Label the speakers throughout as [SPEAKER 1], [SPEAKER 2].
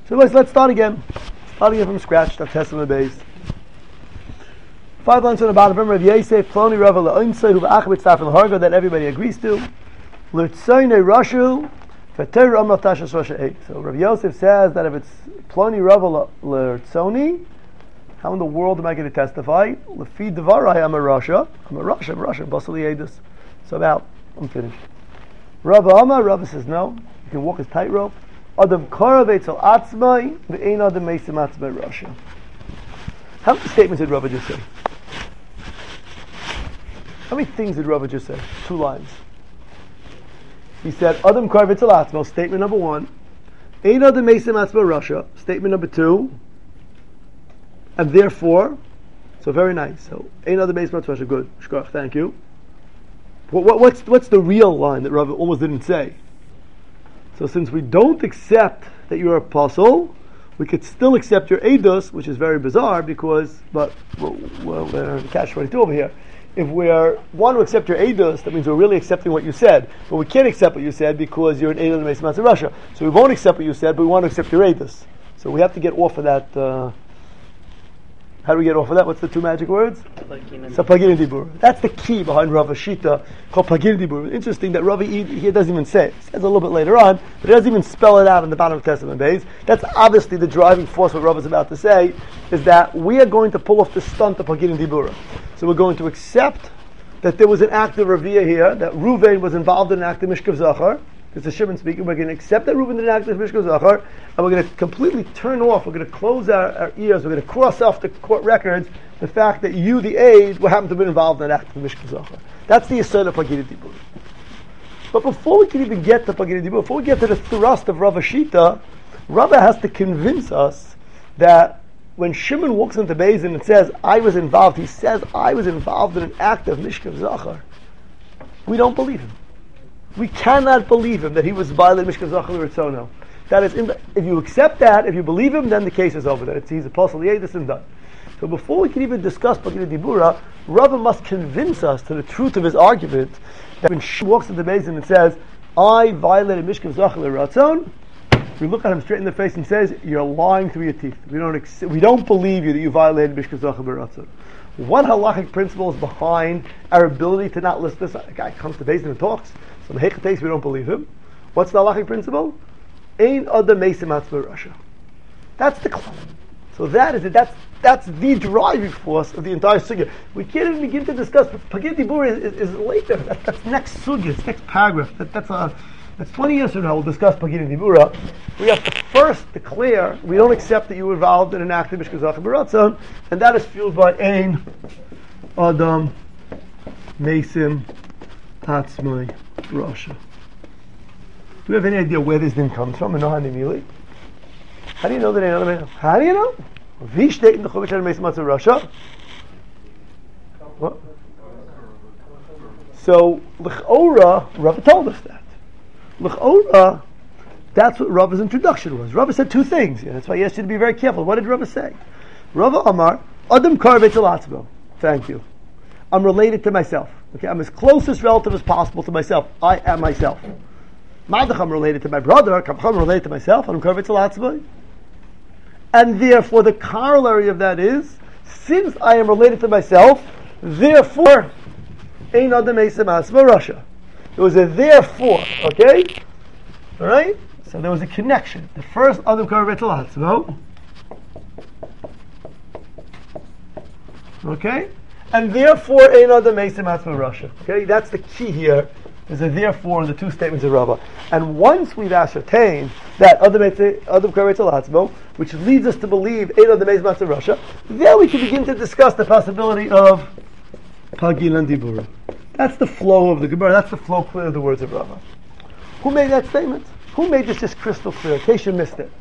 [SPEAKER 1] So let's start again. Starting from scratch. That's Testament base. 5 lines on the bottom. Rav Yosef, Ploni Rav La'onsei, who v'achbet start from the Harga that everybody agrees to. L'tzoynei Rashu, v'ter Amrav Tashas Rasha 8. So Rav Yosef says that if it's Ploni Rav L'tzoni, how in the world am I going to testify? L'fi Devarai, I'm a Rasha, Basali Edus. So about, I'm finished. Rava says no, you can walk his tightrope. Adam Karav Eitzel Atzmai, V'ein Adam Meisim Atzmai Rasha. How many statements did Rava just say? How many things did Rava just say? 2 lines. He said, Adam Karav Eitzel Atzmai, statement number 1. Ein Adam Meisim Atzmai Rasha, statement number 2. And therefore, so very nice. So, Ein Adam Meisim Atzmai Rasha, good. Shkoch, thank you. What's the real line that Rava almost didn't say? So since we don't accept that you're an apostle, we could still accept your edus, which is very bizarre because, but we're in catch-22 over here. If we want to accept your edus, that means we're really accepting what you said. But we can't accept what you said because you're an edus of the Meisim Rasha. So we won't accept what you said, but we want to accept your edus. So we have to get off of that. How do we get off of that? What's the 2 magic words? So Pagin Dibur. That's the key behind Rav Shita called Pagin Dibur. Interesting that Rav here doesn't even say it. He says a little bit later on, but he doesn't even spell it out in the bottom of Testament base. That's obviously the driving force what Rav is about to say, is that we are going to pull off the stunt of Pagin Dibur. So we're going to accept that there was an act of Raviyah here, that Ruvain was involved in an act of Mishkav Zachar. It's a Shimon speaking. We're going to accept that Reuben did an act of Mishkav Zachar, and we're going to completely turn off, we're going to close our ears, we're going to cross off the court records the fact that you, the aide, will happen to have been involved in an act of Mishkav Zachar. That's the Yesod of Pagid Dibur. But before we can even get to Pagid Dibur, before we get to the thrust of Rav Shita, Rava has to convince us that when Shimon walks into Beis and it says, I was involved, he says, I was involved in an act of Mishkav Zachar. We don't believe him. We cannot believe him that he was violating Mishkav Zachar L'Ritzono. That is, if you accept that, if you believe him, then the case is over. That he's apostle Yedus and done. So before we can even discuss Pagid Dibura, Rava must convince us to the truth of his argument that when she walks into the Beis and says, I violated Mishkav Zachar L'Ritzon, we look at him straight in the face and says, you're lying through your teeth. We don't believe you that you violated Mishkav Zachar L'Ritzon. What halachic principle is behind our ability to not list this? A guy comes to Beis and talks. So the Hechates, we don't believe him. What's the halachic principle? Ein Adam Meisim Atzmai Rasha. That's the claim. So that is it. That's the driving force of the entire sugya. We can't even begin to discuss. Pagid Dibur is later. That's next sugya. It's next paragraph. That's 20 years from now. We'll discuss Pagid Dibura. We have to first declare we don't accept that you were involved in an act of Mishkav Zachar B'Ratzon, and that is fueled by Ein Adam Meisim Atzmai Rasha. Do you have any idea where this din comes from? How do you know that ain't another? How do you know? Wie steht in the Chumash Adam Meisim Atzmai Rasha? What? So l'chora, Rava told us that. L'chora, that's what Rava's introduction was. Rava said 2 things. That's why he asked you to be very careful. What did Rava say? Rava Amar, Adam Karav Eitzel Atzmai. Thank you. I'm related to myself. Okay, I'm as closest relative as possible to myself. I am myself. Madach, I'm related to my brother. I'm related to myself. I'm Karav Eitzel Atzmai. And therefore, the corollary of that is, since I am related to myself, therefore, Ein Adam Meisim Atzmai Rasha. It was a therefore, okay? Alright? So there was a connection. The first Adam Karav Eitzel Atzmai. Okay? And therefore, Ein Adam Meisim Atzmai Rasha. Okay? That's the key here. There's a therefore in the 2 statements of Rava. And once we've ascertained that Adam Karav Eitzel Atzmai, which leads us to believe Ein Adam Meisim Atzmai Rasha, then we can begin to discuss the possibility of Pagid Dibura. That's the flow of the Gemara. That's the flow clear of the words of Rava. Who made that statement? Who made this just crystal clear? In case you missed it.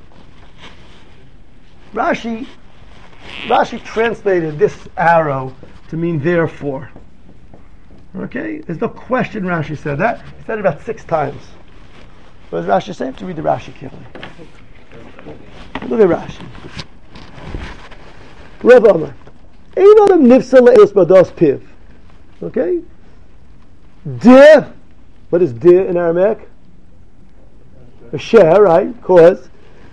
[SPEAKER 1] Rashi translated this arrow to mean therefore. Okay? There's no question Rashi said that. He said it about 6 times. What does Rashi say? You have to read the Rashi carefully. Look at Rashi. Rav Amar. Ein adam nifsa le'es bados piv. Okay? De. What is de in Aramaic? A share, right? Cause.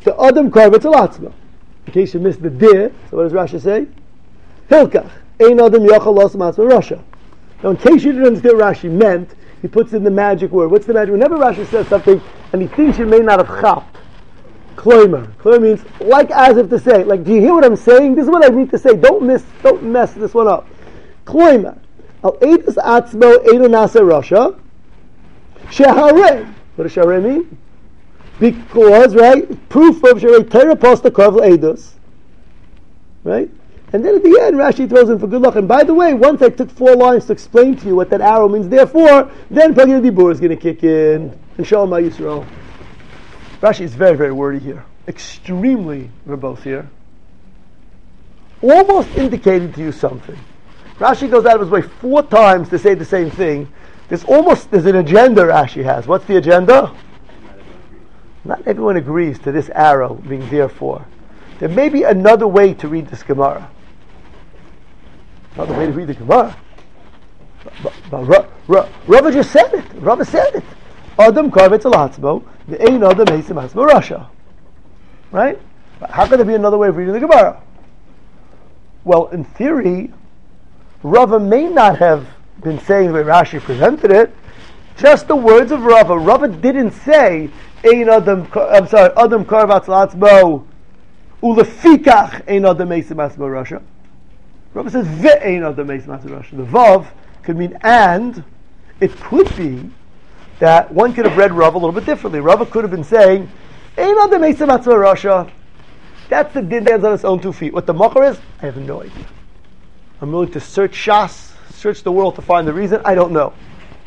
[SPEAKER 1] the Adam Karvetz Alatzma. In case you missed the dir, so what does Rashi say? Hilkach, Ein Adam Yachal Los Matzma Rasha. Now in case you didn't understand what Rashi meant, he puts in the magic word. What's the magic word? Whenever Rashi says something and he thinks you may not have chapped, Kloimer. Kloimer means like as if to say, like, do you hear what I'm saying? This is what I need to say. Don't mess this one up. Kloimer. Al Eidus Atzmo Eidu Nasa Rasha. Sheharei. What does Sheharei mean? Because, right, proof of Sheharei Torah Posta Karvel Eidus. Right? And then at the end, Rashi throws in for good luck. And by the way, once I took 4 lines to explain to you what that arrow means, therefore, then Pagid Dibur is going to kick in. And Shalom Yisrael. Rashi is very, very wordy here. Extremely verbose here. Almost indicating to you something. Rashi goes out of his way 4 times to say the same thing. There's an agenda Rashi has. What's the agenda? Not everyone agrees to this arrow being therefore. There may be another way to read this Gemara. Another way to read the Gemara. But Rava just said it. Rava said it. Adam Karvetz Alatzmo, the Ein Adam Mesim Asmo Rasha. Right? How could there be another way of reading the Gemara? Well, in theory, Rava may not have been saying the way Rashi presented it. Just the words of Rava. Rava didn't say Adam Karvetz Alatzmo Ulefikach Ein Adam Mesim Asmo Rasha. Rava says Ve'ein Adam Mesim Asmo Rasha. The Vav could mean and. It could be that one could have read Rava a little bit differently. Rava could have been saying, Ein Adam Mesim Asmo Rasha. That's the din stands on its own 2 feet. What the makar is, I have no idea. I'm willing to search Shas, search the world to find the reason. I don't know.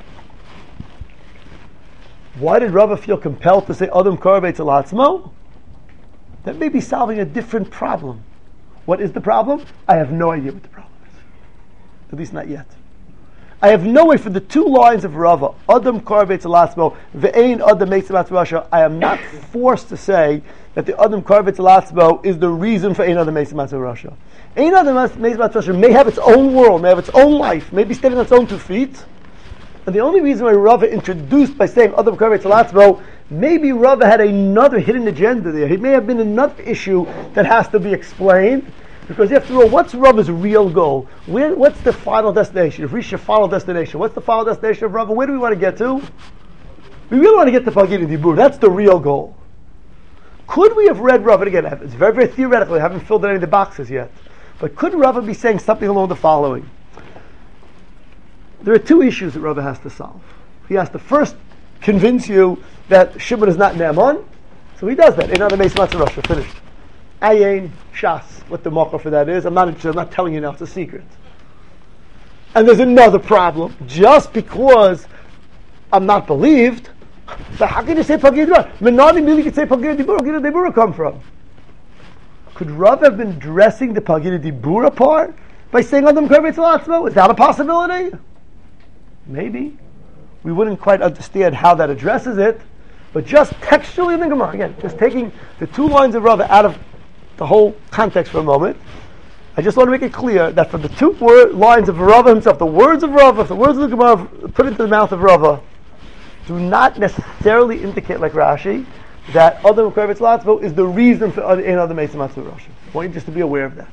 [SPEAKER 1] Why did Rava feel compelled to say Adam Karvetz Alatzmo? That may be solving a different problem. What is the problem? I have no idea what the problem is. At least not yet. I have no way for the 2 lines of Rava, Adam Karvetz Alatzmo, Ve'ein Adam Mesim Asmo Rasha. I am not forced to say that the Adam Karvetz Alatzmo is the reason for Ein Adam Mesim Asmo Rasha. Ein Adam Mesim Asmo Rasha may have its own world, may have its own life, may be standing on its own 2 feet. And the only reason why Rava introduced by saying Adam Karvetz Alatzmo, maybe Rava had another hidden agenda there. It may have been another issue that has to be explained. Because after all, what's Rava's real goal? What's the final destination? If we reach the final destination, what's the final destination of Rava? Where do we want to get to? We really want to get to Pagid Dibur. That's the real goal. Could we have read Rava again? It's very, very theoretical. I haven't filled in any of the boxes yet. But could Rava be saying something along the following? There are 2 issues that Rava has to solve. He has to first convince you that Shimon is not Naaman. So he does that. In other Mesim Asmo Rasha, finished. Ayin, Shas, what the makar for that is. I'm not interested, I'm not telling you now, it's a secret. And there's another problem. Just because I'm not believed, so how can you say Pagid Dibur? Menadi really could say Pagid Dibur. Where did Dibur come from? Could Rav have been dressing the Pagid Dibur apart by saying Adam Karvetz Alatzmo? Is that a possibility? Maybe. We wouldn't quite understand how that addresses it, but just textually in the Gemara, again, just taking the 2 lines of Rav out of the whole context for a moment, I just want to make it clear that from the 2 lines of Rava himself, the words of Rava, the words of the Gemara put into the mouth of Rava, do not necessarily indicate, like Rashi, that Adam Karvetz Alatzmo is the reason for Ein Adam Mesim Asmo Rasha. I want you just to be aware of that.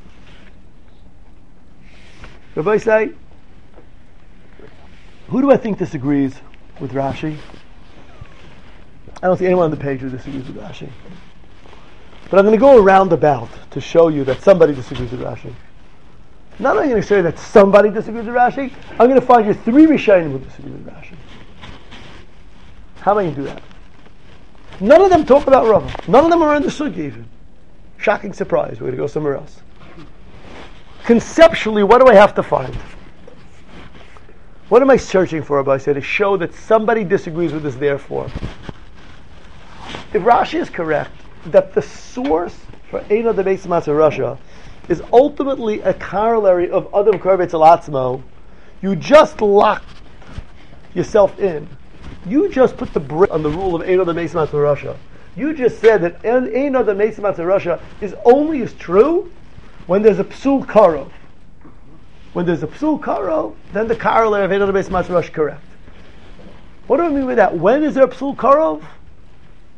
[SPEAKER 1] Rabbi say, who do I think disagrees with Rashi? I don't see anyone on the page who disagrees with Rashi. But I'm going to go around about to show you that somebody disagrees with Rashi. Not only going to show you that somebody disagrees with Rashi, I'm going to find you 3 Rishonim who disagree with Rashi. How am I going to do that? None of them talk about Rava. None of them are in the Sugya even. Shocking surprise. We're going to go somewhere else. Conceptually, what do I have to find? What am I searching for, Rabbi said, to show that somebody disagrees with this therefore? If Rashi is correct, that the source for Ein Adam Mesim Asmo Rasha is ultimately a corollary of Adam Karvetz Alatzmo, you just locked yourself in. You just put the brick on the rule of Ein Adam Mesim Asmo Rasha. You just said that Ein Adam Mesim Asmo Rasha is only as true when there's a psul karov. When there's a psul karov, then the corollary of Ein Adam Mesim Asmo Rasha is correct. What do I mean by that? When is there a psul karov?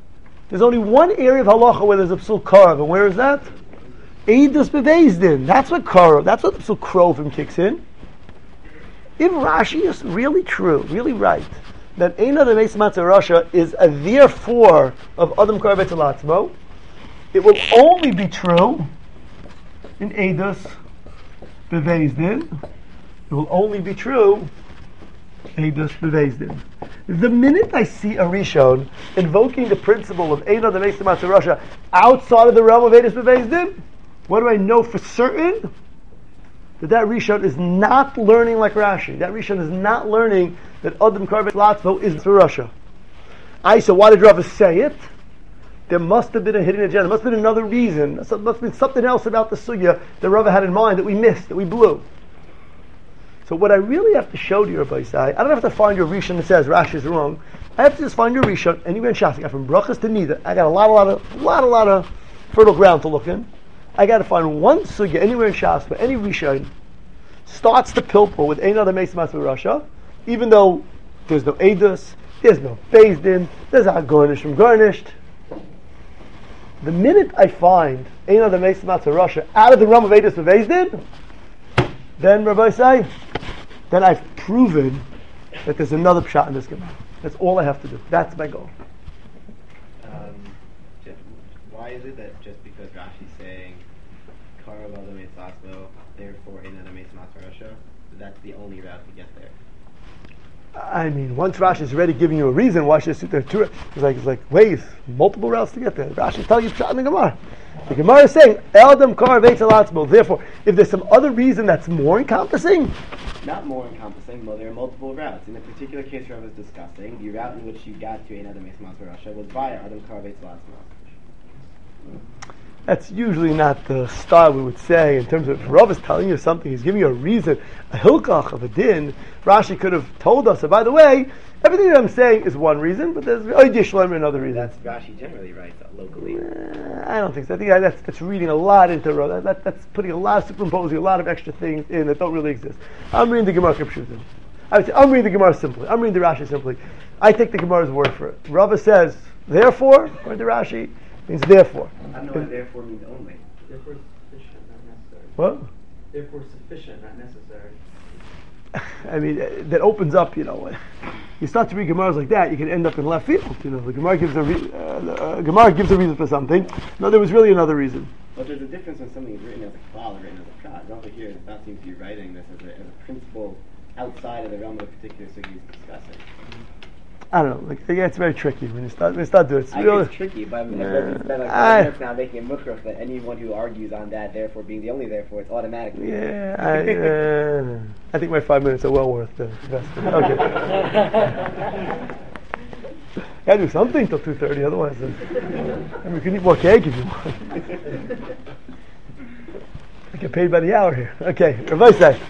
[SPEAKER 1] There's only one area of halacha where there's a psul karav, and where is that? Eidus bevezdin. That's what karav. That's what the psul krovim kicks in. If Rashi is really true, really right, that Eina the Meis Matzah Rasha is a therefore of Adam Karav Latzmo, it will only be true in Eidus bevezdin. It will only be true Eidus bevezdin. The minute I see a Rishon invoking the principle of Eina the Meis Matzah Rasha outside of the realm of Eidus bevezdin, what do I know for certain? That Rishon is not learning like Rashi. That Rishon is not learning that Adam Karvet Latzvo is for Russia. So why did Rava say it? There must have been a hidden agenda. There must have been another reason. There must have been something else about the sugya that Rava had in mind that we missed, that we blew. So what I really have to show to you, Rabbi Isai, I don't have to find your Rishon that says Rashi is wrong. I have to just find your Rishon anywhere in Shas. I got from Brachas to Nida. I got a lot of fertile ground to look in. I got to find one sugya anywhere in Shas where any Rishon starts the pilpul with Ein Adam Meis Matzah Rasha, even though there's no Eidus, there's no Bezdin, there's not garnished from garnished. The minute I find Ein Adam Meis Matzah Rasha out of the realm of Eidus and Bezdin, then Rabbi say, then I've proven that there's another pshat in this Gemara. That's all I have to do. That's my goal.
[SPEAKER 2] Why is it that just because Rashi's saying Karav Adam Meis Latzmo, therefore Ein Adam Meis Matzah Rasha, that's the only route to get there?
[SPEAKER 1] I mean, once Rashi is already giving you a reason, why should I sit there to it? It's like ways, multiple routes to get there. Rashi is telling you pshat in the Gemara. The Gemara is saying Eldam Karav Eitz Latzmo. Therefore, if there's some other reason that's more encompassing,
[SPEAKER 2] not more encompassing, well, there are multiple routes. In the particular case Rav was discussing, the route in which you got to Ein Adam Meis Matzah Rasha was via Adam Karav Eitz Latzmo.
[SPEAKER 1] That's usually not the style we would say in terms of if Rav is telling you something, he's giving you a reason, a hilkach of a din. Rashi could have told us, by the way, everything that I'm saying is one reason, but there's another reason.
[SPEAKER 2] That's Rashi generally writes locally.
[SPEAKER 1] I don't think so. I think that's reading a lot into Rav. That's putting a lot, superimposing a lot of extra things in that don't really exist. I'm reading the Gemara Kipshutim. I would say I'm reading the Gemara simply. I'm reading the Rashi simply. I take the Gemara's word for it. Rava says, therefore, according to Rashi, means therefore.
[SPEAKER 2] I don't know what therefore means only.
[SPEAKER 3] Therefore sufficient, not necessary.
[SPEAKER 1] What?
[SPEAKER 3] Therefore sufficient, not necessary.
[SPEAKER 1] I mean, that opens up, you start to read Gemaras like that, you can end up in left field. The Gemara gives a reason for something. No, there was really another reason.
[SPEAKER 2] But there's a difference when something is written as a klal or written as a pshat. Over here, it not seems to be writing this as a principle outside of the realm of the particular sugya he's discussing.
[SPEAKER 1] I don't know. It's very tricky when you start doing it.
[SPEAKER 2] It's tricky, but I've spent like 5 minutes now making a mukhraf that anyone who argues on that, therefore being the only therefore, it's automatically.
[SPEAKER 1] Yeah, I think my 5 minutes are well worth the investment. Okay. Gotta do something till 2:30, otherwise, we can eat more cake if you want. I get paid by the hour here. Okay, Rabbi say.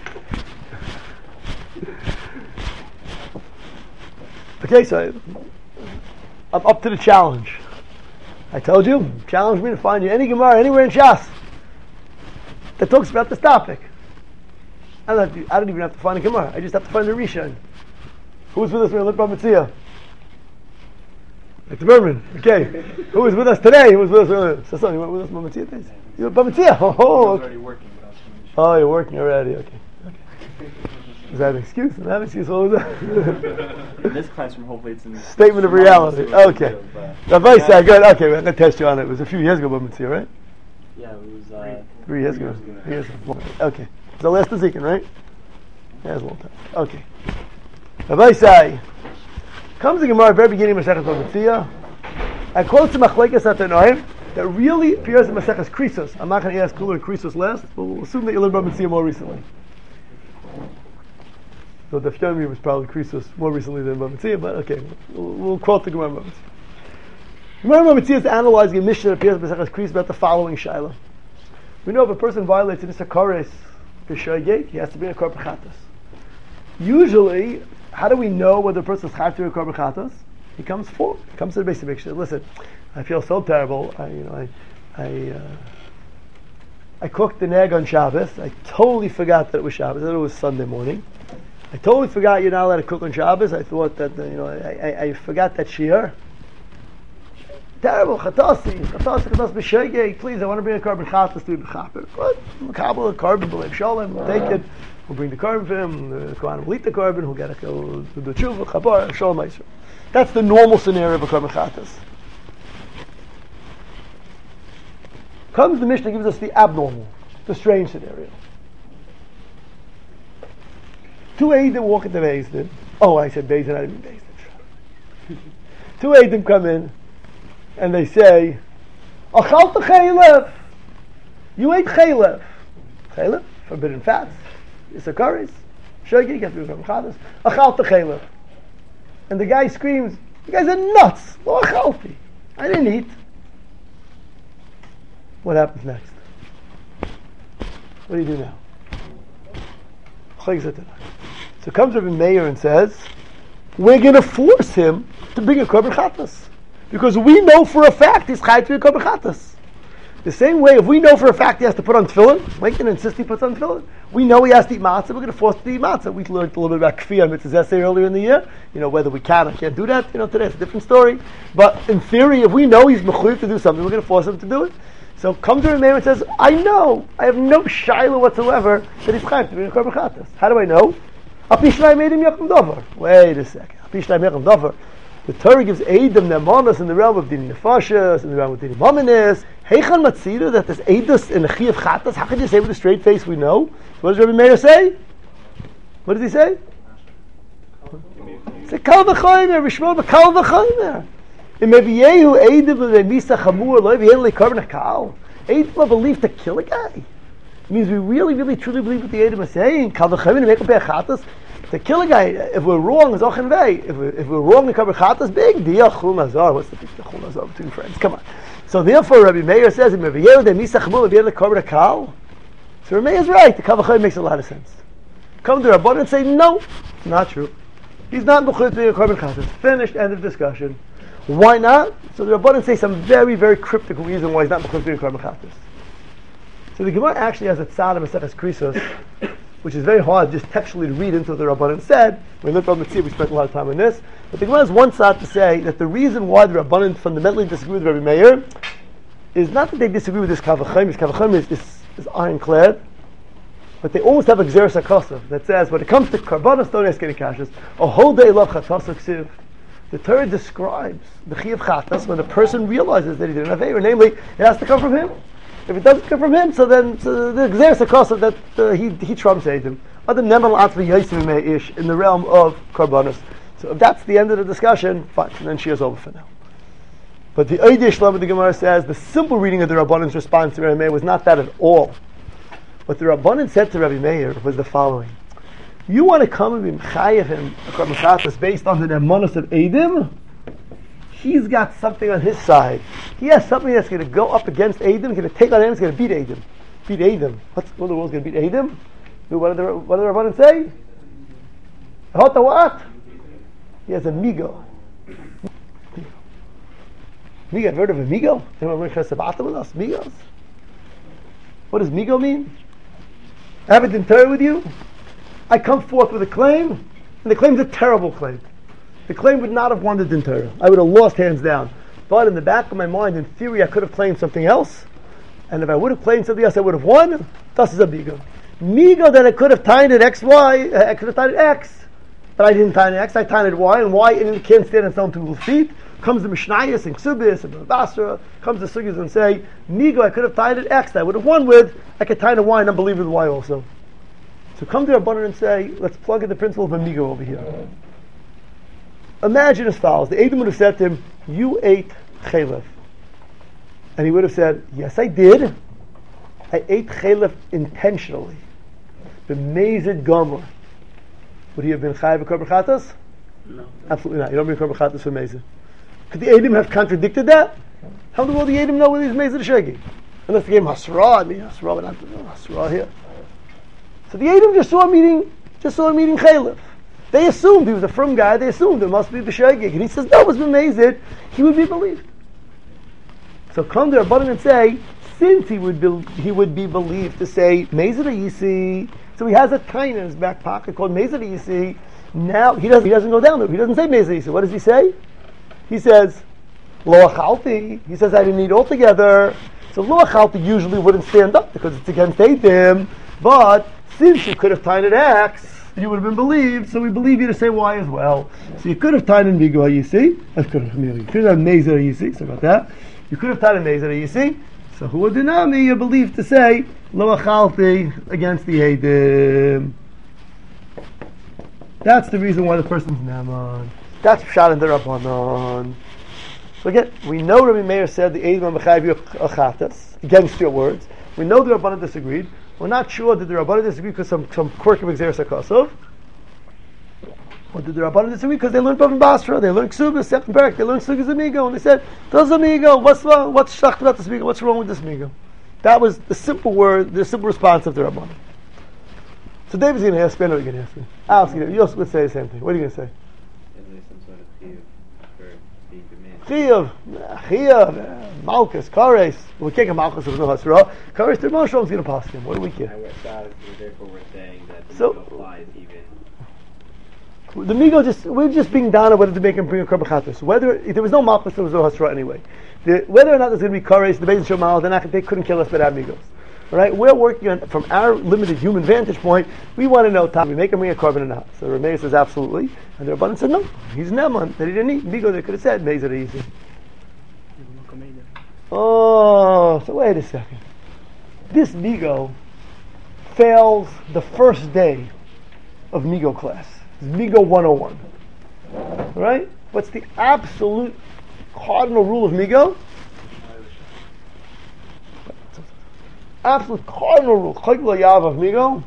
[SPEAKER 1] Okay, so I'm up to the challenge. I told you, challenge me to find you any Gemara anywhere in Shas that talks about this topic. I don't even have to find a Gemara. I just have to find a Rishon. Who's with us when we look at Mitzvah? Like the Berman. Okay. Who is with us today? Who was with us earlier? So you went with us on Mitzvah days? You were Mitzvah? Oh, okay. Oh, you're working already. Okay. Is that an excuse? Is that an excuse? What was that?
[SPEAKER 4] In this classroom, hopefully it's in
[SPEAKER 1] statement of reality. Okay. Rabbi said, good. Okay, we're going to test you on it. It was a few years ago, Mitzvah, right?
[SPEAKER 4] Yeah, it was
[SPEAKER 1] 3 years ago. 3 years ago. Okay. It's the last Ezekiel, right? Yeah, it's a long time. Okay. Rabbi say, comes the Gemara at the very beginning of Masechus Mitzvah, and quotes the Machlekes Atanoim that really appears in Masechus Krisos. I'm not going to ask Kula Krisos last, but we'll assume that you learned about Mitzvah more recently. So the Yomi was probably Krisos more recently than Bamitzia, but okay, we'll quote the Gemara Bamitzia. Gemara Bamitzia is analyzing a mission that appears in Masechus Krisos about the following Shaila. We know if a person violates an Isakares B'Shoygeit, he has to be in a Korban Chatas. Usually, how do we know whether a person is Chayav to be a Korban Chatas? He comes forward, he comes to the basic picture. Listen, I feel so terrible. I cooked the neg on Shabbos. I totally forgot that it was Shabbos. That it was Sunday morning. I totally forgot you're not allowed to cook on Shabbos. I thought that I forgot that shiur. Terrible, chatasi b'shegeg. Please, I want to bring a carbon chatas to be b'chaper. Good, a carbon, b'lev shalom, we'll take it. We'll bring the carbon for him, the Kohanim will eat the carbon, he'll get he'll do the tshuva, chabar, shalom meiser. That's the normal scenario of a carbon chatas. Comes the Mishnah, gives us the abnormal, the strange scenario. Two Eidim walk into Beis Din. Oh, I said Beis Din, I didn't mean Beis Din. Two Eidim come in, and they say, Achalta chaylev. You ate chaylev. Chaylev, forbidden fats. It's a curries. Shogeg, you have to do from chadas. Achalta chaylev. And the guy screams, you guys are nuts. Lo achalti. I didn't eat. What happens next? What do you do now? So comes Rabbi Meir and says, we're going to force him to bring a korban chatas. Because we know for a fact he's chayt to be a korban chatas. The same way, if we know for a fact he has to put on tefillin, Lincoln insists he puts on tefillin. We know he has to eat matzah, we're going to force him to eat matzah. We learned a little bit about kfiyah and mitzvahs essay earlier in the year. Whether we can or can't do that, today it's a different story. But in theory, if we know he's mechuyev to do something, we're going to force him to do it. So comes Rabbi Meir and says, I know, I have no shaila whatsoever that he's chayv to be a korban chatas. How do I know? Apishnai made him yakum dover. Wait a second. Apishnai yakum dover. The Torah gives Eidim Nemanos in the realm of Din Nefashas, in the realm of Din Mominis. Heichan Matzira, that there's Eidus in the Chi of Chatas. How can you say with a straight face we know? What does Rabbi Meir say? What does he say? Say Kal V'chomer, Rishmol V'Kal V'chomer. Im Eviyehu Eidim V'Misa Chamur Lo Eviyehu Le'Korban HaKal. Eidim are believed to kill a guy. It means we really, really, truly believe what the Eidim are saying. Kal V'chomer, to make up a Chatas. To kill a guy, if we're wrong, is ochin vei. If we're wrong, the korban chatas, big deal. Chul nazar. What's the big deal? Chul nazar between friends? Come on. So therefore, Rabbi Meir says, "If Meir de misach mul, if the korban kal." So Rabbi Meir is right. The kavachay makes a lot of sense. Come to Rabbanan and say, "No, it's not true. He's not mechuyev to be a korban chatas." Finished. End of discussion. Why not? So the Rabbanan say some very, very cryptic reason why he's not mechuyev to be a korban chatas. So the Gemara actually has a tzad of Maseches Krisos, which is very hard just textually to read into what the Rabbanan said. We looked on the tzir, we spent a lot of time on this. But the Gemara has one side to say that the reason why the Rabbanan fundamentally disagree with Rabbi Meir is not that they disagree with this Kavachim. This Kavachim is ironclad, but they almost have a Gzeres HaKosav that says, when it comes to Karbanos, don't ask any kashas, a whole day love Chatas Ksiv. The Torah describes the Chi of Chatas when a person realizes that he didn't have Eir, namely, it has to come from him. If it doesn't come from him, so the Gzeres HaKosav that he trumps Eidim. Other Nemal Atzvi Yaisim Me'ish in the realm of Karbanos. So if that's the end of the discussion, fine, and then she is over for now. But the Eidei Shlom of the Gemara says the simple reading of the Rabbanan's response to Rabbi Meir was not that at all. What the Rabbanan said to Rabbi Meir was the following: you want to come and be Mechayev him a Korban Chatas based on the Nemanos of Eidim? He's got something on his side. He has something that's going to go up against Eidim, going to take on him, he's going to beat Eidim. Beat Eidim. What in the world's going to beat Eidim? What did the Rabbanan say? What? He has a migo. Migo, have you heard of a migo? Anyone bring Chesed with us? Migos? What does migo mean? I have a dinner with you. I come forth with a claim, and the claim's a terrible claim. The claim would not have won the din Torah. I would have lost hands down. But in the back of my mind, in theory, I could have claimed something else. And if I would have claimed something else, I would have won. Thus is a migo. Migo that I could have tied it X, Y. I could have tied it X. But I didn't tie it X. I tied it Y. And Y and it can't stand on its own two feet. Comes the Mishnayos and Ksubis and Basra. Comes the Sugis and say, migo, I could have tied it X. I would have won with. I could tie it Y and unbelieve with Y also. So come to Rabbanan and say, let's plug in the principle of a migo over here. Imagine as follows: the Eidim would have said to him, "You ate chaylev," and he would have said, "Yes, I did. I ate chaylev intentionally." The Mezid Gomer, would he have been chayav korban chatas?
[SPEAKER 4] No,
[SPEAKER 1] absolutely not. You don't bring korban chatas for Mezid. Could the Eidim have contradicted that? How in the world do the Eidim know whether he's Mezid or Shegi? Unless they gave him Hasra, but not Hasra here. So the Eidim just saw him eating chaylev. They assumed he was a frum guy. They assumed it must be b'shegig, and he says no, it was b'mezid. He would be believed. So come to Rabbanan and say, since he would be believed to say mezid yisi, so he has a kind in his back pocket called mezid yisi. Now he doesn't go down there. He doesn't say mezid yisi. What does he say? He says, Lo achalti, he says I didn't eat altogether. So lo achalti usually wouldn't stand up because it's against Eidim. But since you could have tied an X, you would have been believed, so we believe you to say Y as well. So you could have tied in Migo Yisi. You could have Mezer Yisi, so about that. You could have tied in Mezer Yisi. So who would deny me? You're believed to say Lo achalti against the Eidim. That's the reason why the person's Naman. That's Pshat and the Rabbanon. So again, we know Rabbi Meir said the Eidim are Mechayiv Achatas, against your words. We know the Rabbanon disagreed. We're not sure did the Rabbanon disagree because some quirk of Xeris HaKosov. Or did the Rabbanon disagree because they learned Bava Basra, they learned Ksubas, second parak, they learned Sugas Amigo, and they said, does Amigo, what's shacht about this Amigo, what's wrong with this Amigo? That was the simple word, the simple response of the Rabbanon. So David's going to ask me, I know you're going to ask me. I'll ask you, you also would say the same thing. What are you going to say?
[SPEAKER 2] Is there some sort of chiyuv for being demanded?
[SPEAKER 1] Chiyuv, Malchus, Kares. We can't get Malchus if there's no Hasra. Kares, the Moshe is going to pass him. What do we care?
[SPEAKER 2] Therefore we're saying that the
[SPEAKER 1] So-
[SPEAKER 2] Migo applies even.
[SPEAKER 1] The Migo we're just being down on whether to make him bring a Korban Chatos. Whether, if there was no Malchus, there was no Hasra anyway. Whether or not there's going to be Kares, the Beis Shomal, they couldn't kill us without Migos. All right, we're working on, from our limited human vantage point, we want to know, we make him bring a korban or not. So Rameir says absolutely, and the Rabbanan said no, he's Neman, that he didn't eat. Migo, they could have said, Mezer easy. Oh, so wait a second. This Migo fails the first day of Migo class. It's Migo 101. All right? What's the absolute cardinal rule of Migo? Absolute cardinal rule, Chayk Lo Yav of Migo.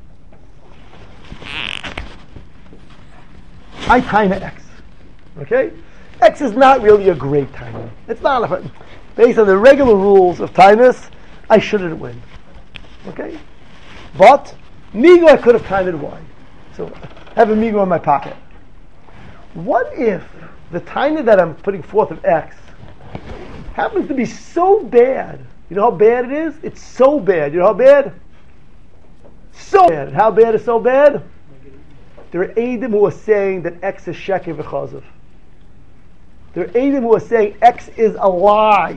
[SPEAKER 1] I time X. Okay? X is not really a great timer. It's not based on the regular rules of timers, I shouldn't win. Okay? But Migo I could have timed Y. So I have a Migo in my pocket. What if the timer that I'm putting forth of X happens to be so bad? You know how bad it is? It's so bad. You know how bad? So bad. How bad is so bad? There are Eidim who are saying that X is Sheker v'Chazav. There are Eidim who are saying X is a lie.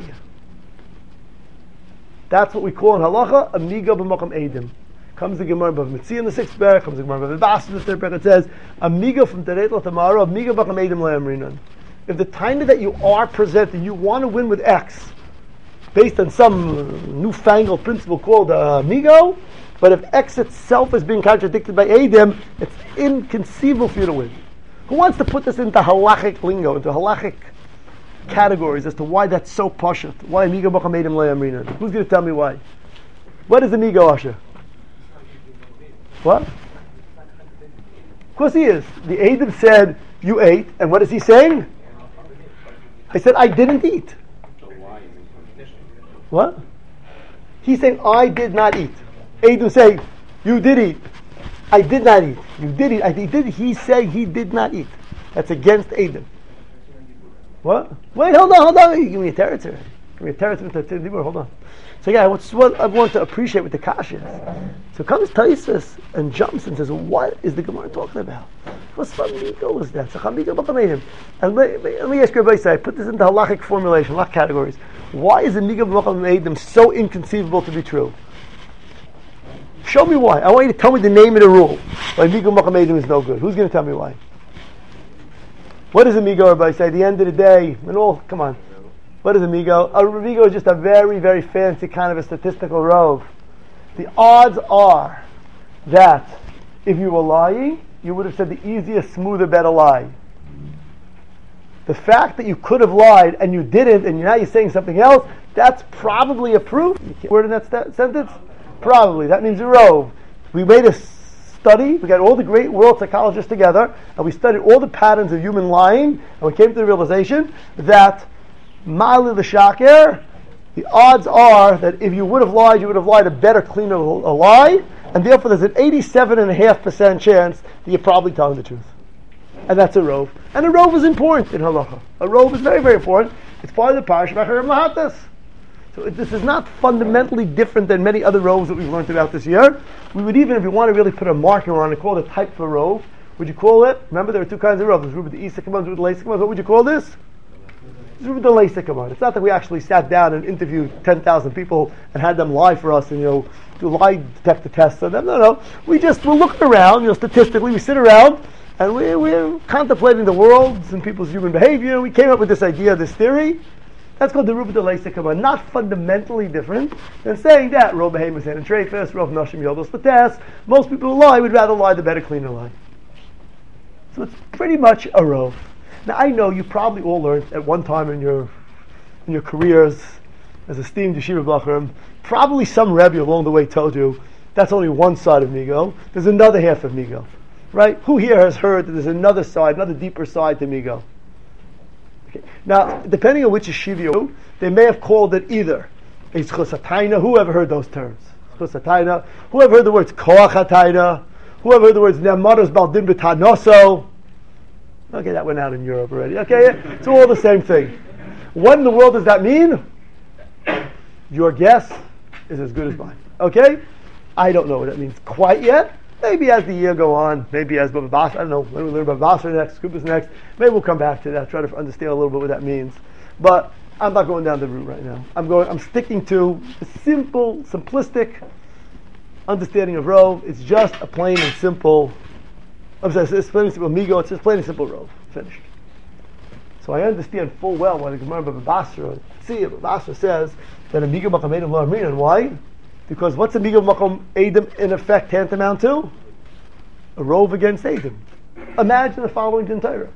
[SPEAKER 1] That's what we call in Halacha a Migo b'Makam Eidim. Comes the Gemara Bav Mitzi in the 6th parak, comes the Gemara Bav Bas in the 3rd parak. It says a Migo from Teret L'Tamara, a Migo b'Makam Eidim le'amrinan. If the time that you are presenting, you want to win with X, based on some newfangled principle called Migo, but if X itself is being contradicted by Eidim, it's inconceivable for you to win. Who wants to put this into halachic lingo, into halachic categories as to why that's so pashut? Why Migo b'Makam Eidim le'amrinan? Who's going to tell me why? What is the Migo, Asher? What? Of course he is. The Eidim said, you ate, and what is he saying? I said, I didn't eat. What? He's saying, I did not eat. Eidim say, you did eat. I did not eat. You did eat. He did. He's saying he did not eat. That's against Eidim. What? Wait, hold on. Give me a territory. Hold on. So yeah, what I want to appreciate with the kasha is. So comes Taisus and jumps and says, what is the Gemara talking about? What's Migo is that? And let me ask you everybody, I put this into halachic formulation, halachic categories. Why is the Migo b'Makam Eidim so inconceivable to be true? Show me why. I want you to tell me the name of the rule. Why Migo b'Makam Eidim is no good. Who's going to tell me why? What is a Migo, everybody say? At the end of the day, come on. What is a Migo? A Migo is just a very, very fancy kind of a statistical rove. The odds are that if you were lying, you would have said the easier, smoother, better lie. The fact that you could have lied and you didn't, and now you're saying something else, that's probably a proof. You can't word in that sentence? Probably. That means a rove. We made a study, we got all the great world psychologists together, and we studied all the patterns of human lying, and we came to the realization that Ma'ali l'shaker, the odds are that if you would have lied, you would have lied a better, cleaner lie, and therefore there's an 87.5% chance that you're probably telling the truth. And that's a rove. And a rove is important in halacha. A rove is very, very important. It's part of the parasha of Acharim Lahatas. So this is not fundamentally different than many other roves that we've learned about this year. We would even, if you want to really put a marker on it, call it a type of a rove. Would you call it? Remember, there are two kinds of roves. There's Ruba the Isa command, Ruba the Lace command. What would you call this? It's Ruben Delay come on. It's not that we actually sat down and interviewed 10,000 people and had them lie for us and do lie detector tests on them. No. We're looking around. Statistically, we sit around and we're contemplating the world and people's human behavior. We came up with this idea, this theory. That's called the Ruben Delay come on. Not fundamentally different than saying that Rov Behemoth and Trefus, Rov Nashim Yodos Lates. Most people who lie would rather lie the better, cleaner lie. So it's pretty much a Rov. Now I know you probably all learned at one time in your careers as esteemed yeshiva bachrim, probably some Rebbe along the way told you that's only one side of Migo. There's another half of Migo, right? Who here has heard that there's another side, another deeper side to Migo? Okay. Now, depending on which yeshiva you, they may have called it either a Zchus HaTaina. Whoever heard those terms? Zchus HaTaina. Whoever heard the words Koach HaTaina? Whoever heard the words Nemaros Baldin B'Tanoso? Okay, that went out in Europe already. Okay, it's all the same thing. What in the world does that mean? Your guess is as good as mine. Okay? I don't know what that means quite yet. Maybe as the year go on, maybe as Baba Basra, I don't know, when we learn about Basra next, Kupas next, maybe we'll come back to that, try to understand a little bit what that means. But I'm not going down the route right now. I'm sticking to a simple, simplistic understanding of Rov. It's just a plain and simple, it's plain and simple Migo, it's just plain and simple Rov. Finished. So I understand full well why the Gemara Baba Basra, Baba Basra says that a Migo Makam Edom Lo Amrin. And why? Because what's a Migo Makam Edom in effect tantamount to? A Rov against Edom. Imagine the following in Torah.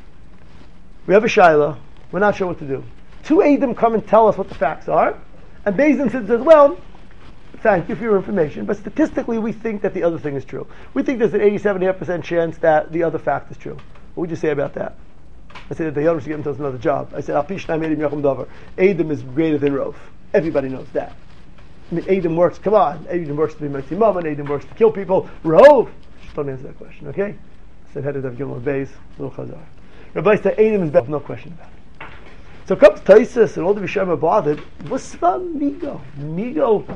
[SPEAKER 1] We have a Shaila, we're not sure what to do. Two Edom come and tell us what the facts are, and Beis Din says, well, thank you for your information, but statistically we think that the other thing is true. We think there's an 87.5% chance that the other fact is true. What would you say about that? I said that the Yom should get him to another job. I said, Edom is greater than Rov. Everybody knows that. I mean, Edom works, come on, Edom works to be Mighty Mammon, Edom works to kill people. Rov! Just don't answer that question, okay? I said, headed of Gimel Beis, little Chazar. Rabbi said, Edom is better, no question about it. So comes Taisus and all the Rishayim are bothered. What's from Migo? Migo,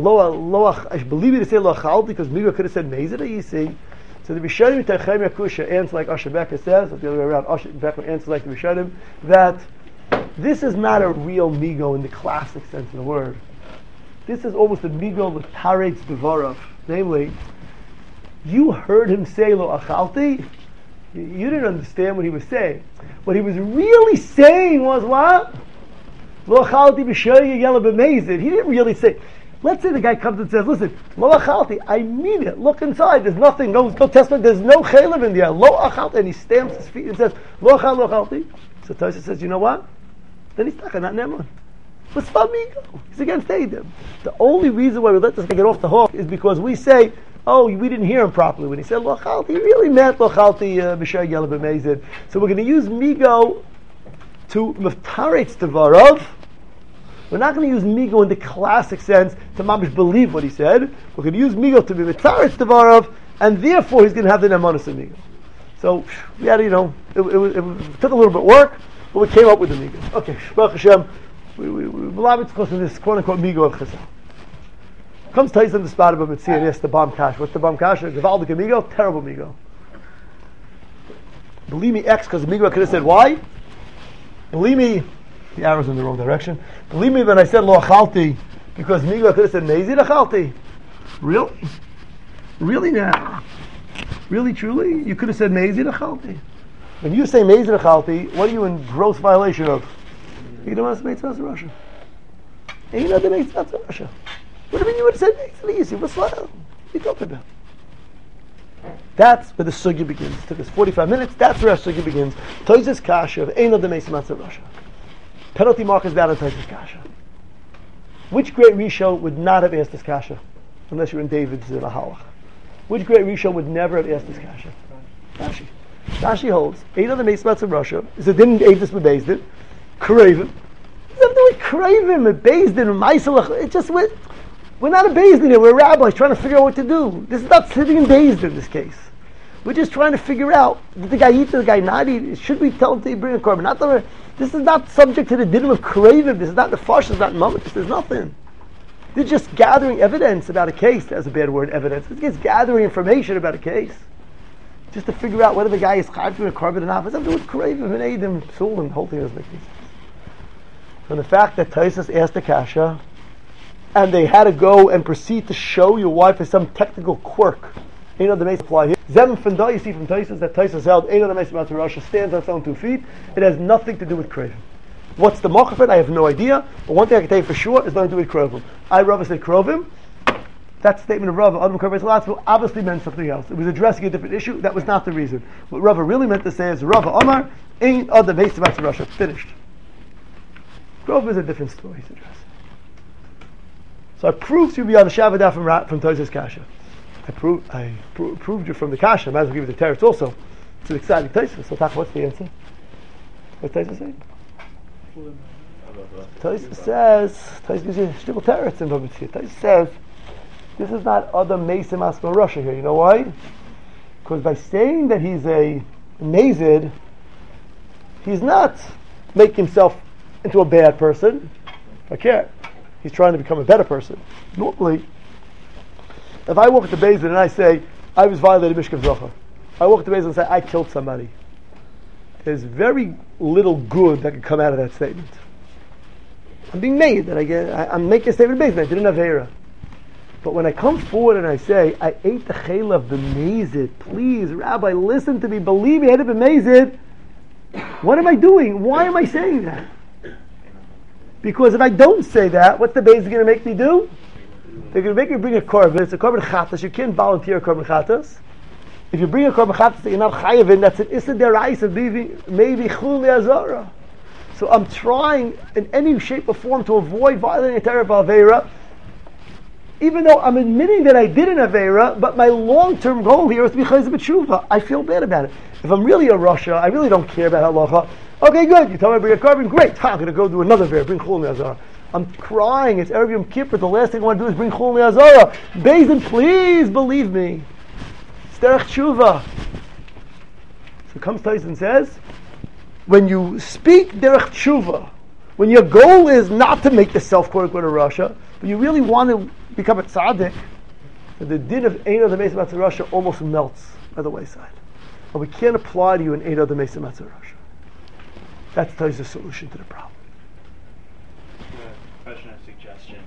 [SPEAKER 1] I believe you to say Loachal because Migo could have said Mezida, you see. So the Rishayim Teichem Yakusha answer like Asher Becker says, or the other way around, Asher Becker answers like the Rishayim, that this is not a real Migo in the classic sense of the word. This is almost a Migo with Taretz Devarov. Namely, you heard him say Lo Achalti, you didn't understand what he was saying. What he was really saying was what? Lo achalti b'shoyeg yela b'mezid. He didn't really say. Let's say the guy comes and says, listen, lo achalti, I mean it. Look inside. There's nothing. No testament. There's no chaylev in there. Lo achalti. And he stamps his feet and says, lo achalti. So Tosha says, you know what? Then he's not Neman. What's Famigo? He's against Edom. The only reason why we let this guy get off the hook is because we say, oh, we didn't hear him properly. When he said Lochalti, he really meant Lochalti B'Shai Gela B'Mezid. So we're going to use Migo to Meftaretz Devarov. We're not going to use Migo in the classic sense to mamish believe what he said. We're going to use Migo to be Meftaretz Devarov, and therefore he's going to have the Nemanis of Migo. So we had, it took a little bit of work, but we came up with the Migo. Okay, Baruch Hashem, we love it because of this quote unquote Migo of Chazal. Comes Tais on the spot of a Mitzvah and asks the Bam Kash. What's the Bam Kash? Gavaldik Migo? Terrible Migo. Believe me, X, because Migo could have said, why? Believe me, the arrow's in the wrong direction. Believe me when I said Lo Achalti, because Migo could have said Mezid Achalti. Really? Really now? Really, truly? You could have said Mezid Achalti. When you say Mezid Achalti, what are you in gross violation of? You don't want to make sense of Russia. And you know they make sense of Russia. What do you mean you would have said Mezid? Easy. What's that? What are you talking about? That's where the sugya begins. It took us 45 minutes. That's where our sugya begins. Toiz's kasha of Ein Adam Meis Matzah Russia. Penalty mark is down on Toiz's kasha. Which great Rishon would not have asked this kasha? Unless you're in David's Lahalach. Which great Rishon would never have asked this kasha? Rashi. Rashi holds Ein Adam Meis Matzah Russia is a didn't aid this with Beis Din. Kravim. Nothing to do with Kravim, with Beis Din, with Maisalach. It's just with. We're not a Beis Din here, we're rabbis trying to figure out what to do. This is not sitting in Beis Din in this case. We're just trying to figure out, did the guy eat, did the guy not eat? Should we tell him to bring a korban? This is not subject to the din of Kravim, this is not the Farsh, this is not Mamet, this is nothing. They're just gathering evidence about a case. That's a bad word, evidence. It's just gathering information about a case. Just to figure out whether the guy is chayv to a korban or not. It's something to do with Kravim and Eidim, Psul, and the whole thing doesn't make any sense. from the fact that Taisus asked the kasha, and they had to go and proceed to show your wife as some technical quirk. You know the Mesa apply here. Zem Fenda, you see from Taisus that Taisus held Ein Adam Mesa Matzah Rasha stands on its own 2 feet. It has nothing to do with Krovim. What's the mock of it? I have no idea. But one thing I can tell you for sure is nothing to do with Krovim. Rava said Krovim. That statement of Rava, Adam Krovim Elatzmo, obviously meant something else. It was addressing a different issue. That was not the reason. What Rava really meant to say is Rava Omar Ein Adam Mesa Matzah Rasha. Finished. Krovim is a different story. He's addressing. So I proved to you beyond the Shavada from Taisus Kasha. I proved you from the Kasha. I might as well give you the teretz also. It's an exciting Taisus. So what's the answer? What's Taisus saying? Taisus says, Taisus gives you a shtickle teretz in Babitzi. Taisus says, this is not Adam Mesa Matzah Rasha here. You know why? Because by saying that he's a mazid, he's not making himself into a bad person. I care. He's trying to become a better person. Normally, if I walk at the Beis Din and I say, I was violated Mishkav Zohar, I walk at the Beis Din and say, I killed somebody, there's very little good that can come out of that statement. I'm being made that I'm making a statement of Beis Din. I did an Aveira. But when I come forward and I say, I ate the chayla of the mazid, please, Rabbi, listen to me, believe me, I had to be mazid. What am I doing? Why am I saying that? Because if I don't say that, what's the Beis Din going to make me do? They're going to make me bring a korban. It's a korban chatas. You can't volunteer a korban chatas. If you bring a korban chatas that you're not chayav in, that's an issa deraisa, maybe chul le'azara. So I'm trying in any shape or form to avoid violating a Torah b'aveira, even though I'm admitting that I did an aveira, but my long-term goal here is to be chayzer b'tshuva. I feel bad about it. If I'm really a Rasha, I really don't care about halacha. Okay, good. You tell me to bring a korban, great. I'm going to go do another aveira, bring chul le'azara. I'm crying. It's Erev Yom Kippur. The last thing I want to do is bring chul le'azara. Beis Din, please believe me. It's derech tshuva. So comes Taisus and says, when you speak derech tshuva, when your goal is not to make yourself quote unquote a Rasha, but you really want to become a tzaddik, the din of Ein Adam Mesa Matzah Rasha almost melts by the wayside. And we can't apply to you an Ein Adam Mesa Matzah Rasha. That's Taisus' solution to the problem.
[SPEAKER 4] Question or suggestion.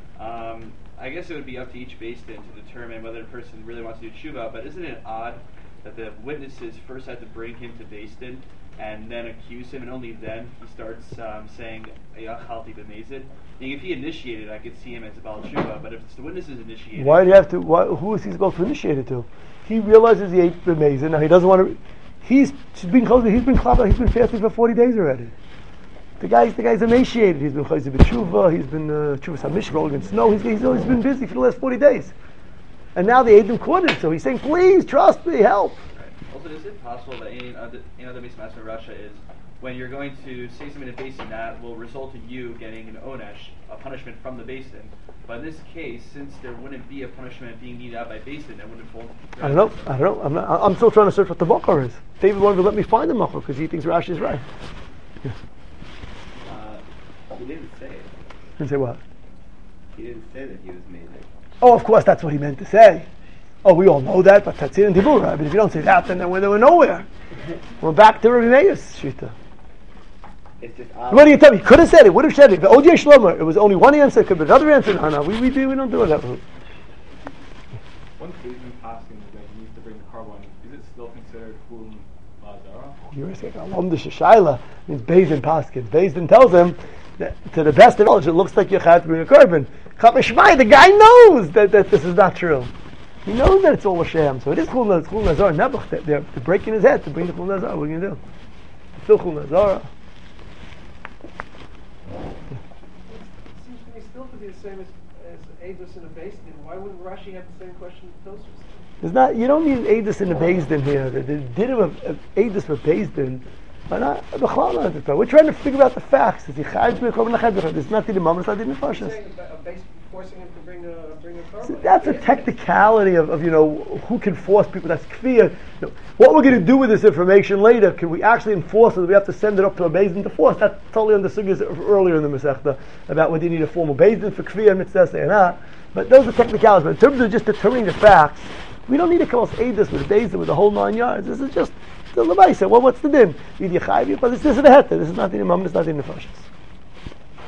[SPEAKER 4] I guess it would be up to each Beis Din to determine whether the person really wants to do tshuva, but isn't it odd that the witnesses first had to bring him to Beis Din and then accuse him, and only then he starts saying, Ayachalti b'mezid? If he initiated, I could see him as a Baal tshuva, but if it's the witnesses initiated...
[SPEAKER 1] Why do you have to... who is he supposed to initiate it to? He realizes he ate b'mezid, now he doesn't want to... He's been fasting for 40 days already. The guy's emaciated. He's been chayzer b'tshuva. He's been tshuva samishra rolling in snow. He's been busy for the last 40 days, and now the Eidim caught him. So he's saying, "Please trust me, help."
[SPEAKER 4] Also, is it possible that any other Mesa Matzah Rasha is when you're going to say something in Beis Din that will result in you getting an onesh, a punishment from the Beis Din? But in this case, since there wouldn't be a punishment being needed out by Beis Din, that wouldn't fall.
[SPEAKER 1] I don't know. I'm still trying to search what the makar is. David wanted to let me find the makar because he thinks Rashi is right. Yeah.
[SPEAKER 2] He didn't say it.
[SPEAKER 1] Didn't say what?
[SPEAKER 2] He didn't say that he was made.
[SPEAKER 1] Oh, of course, that's what he meant to say. Oh, we all know that, but that's it in Dibura. But if you don't say that, then we're nowhere. We're back to Rabbi Meir's shita.
[SPEAKER 2] It's just
[SPEAKER 1] What do you tell me? He could have said it. Would have said it. The Odiyah Shlomo. It was only one answer. It could be another answer. No, we don't do it that way.
[SPEAKER 5] Once Beis Din asking that he needs to bring the korban, is it still considered chul le'azara?
[SPEAKER 1] You're saying Alom de Shashayla means Beis Din Paskins. Beis Din tells him that, to the best of knowledge, it looks like you have to bring a korban. Chapeshmai, the guy knows that this is not true. He knows that it's all a sham. So it is chul le'azara. Nebuch, they're breaking his head to bring the chul le'azara. What are you going to do? It's still chul le'azara.
[SPEAKER 3] It seems to me still to be the same as Eidos in a Beis Din. Why wouldn't Rashi have the same question as Tosfos?
[SPEAKER 1] There's not. You don't need an Eidos in the Beis Din here. The din of Eidos for Beis Din. We're trying to figure out the facts. Is he chayv b'korban lachayv? There's not the imam. It's not the nefashos.
[SPEAKER 3] Forcing him to bring a korban.
[SPEAKER 1] So that's a technicality of who can force people. That's kfiyah. What we're going to do with this information later? Can we actually enforce it? Do we have to send it up to a Beis Din to force? That's totally on the sugyas earlier in the Masechta about whether you need a formal Beis Din for kfiyah and mitzvah or not. But those are technicalities. But in terms of just determining the facts, we don't need to call us Eidos with Beis Din with the whole 9 yards. This is just the Lamaisa. Well, what's the din? But this is the heter. This is not the imam. It's not the nefashos.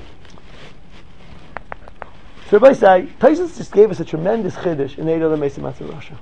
[SPEAKER 1] So Rabbi say, Taisus just gave us a tremendous chiddush in Eidah Mesim Matzah Rasha.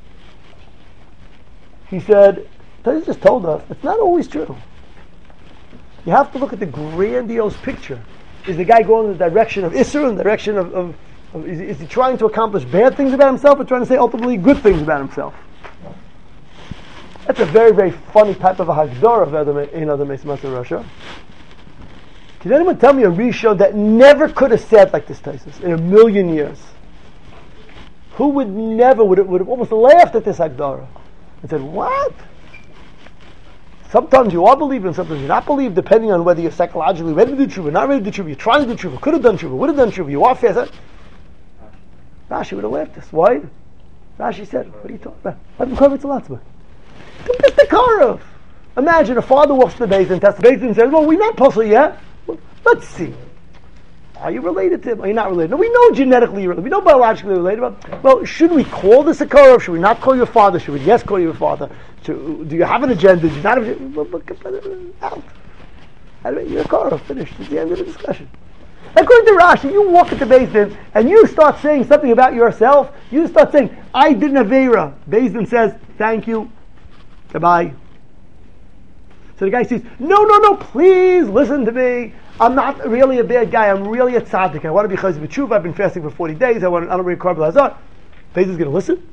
[SPEAKER 1] He said, Taisus just told us, it's not always true. You have to look at the grandiose picture. Is the guy going in the direction of Isser, in the direction of is he trying to accomplish bad things about himself, or trying to say ultimately good things about himself? That's a very, very funny type of a hagdor of Eidah Mesim Matzah Rasha. Can anyone tell me a Rishon that never could have said like this Taisus in a million years? Who would have almost laughed at this hagdara and said, what? Sometimes you are believing, sometimes you're not believing, depending on whether you're psychologically ready to do tshuva, not ready to do tshuva, you're trying to do tshuva, could have done tshuva, would have done tshuva, you are fast. Rashi would have laughed at us. Why? Rashi said, what are you talking about? Adam Kovetz Alatzma. Don't get the Karev. Imagine a father walks to the Beis and tests the Beis and says, well, we're not puzzled yet. Well, let's see. Are you related to him? Are you not related? No, we know genetically you're related. We know biologically related. But, well, should we call this a Karev? Should we not call your father? Should we yes call your father? Do you have an agenda? Do you not have an agenda? Out. You're a Karev. Finished. It's the end of the discussion. According to Rashi, you walk at the Beis Din and you start saying something about yourself. You start saying, I did an Aveira. Beis Din says, thank you. Goodbye. So the guy says, no, please listen to me. I'm not really a bad guy. I'm really a tzaddik. I want to be chayz b'tshuva. I've been fasting for 40 days. I don't bring korban lazar. Beis Din's going to listen.